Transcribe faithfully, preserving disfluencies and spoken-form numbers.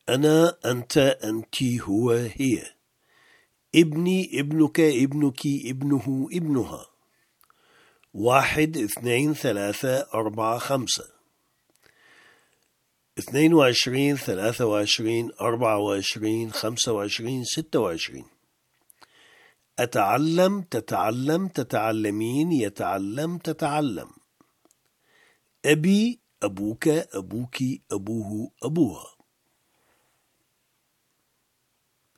أنا أنت أنتِ هو هي. ابني ابنك ابنك ابنه ابنها. واحد اثنين ثلاثة أربعة خمسة. اثنين وعشرين ثلاثة وعشرين أربعة وعشرين خمسة وعشرين ستة وعشرين. أتعلم تتعلم تتعلمين يتعلم تتعلم. أبي أبوك أبوك أبوه أبوها.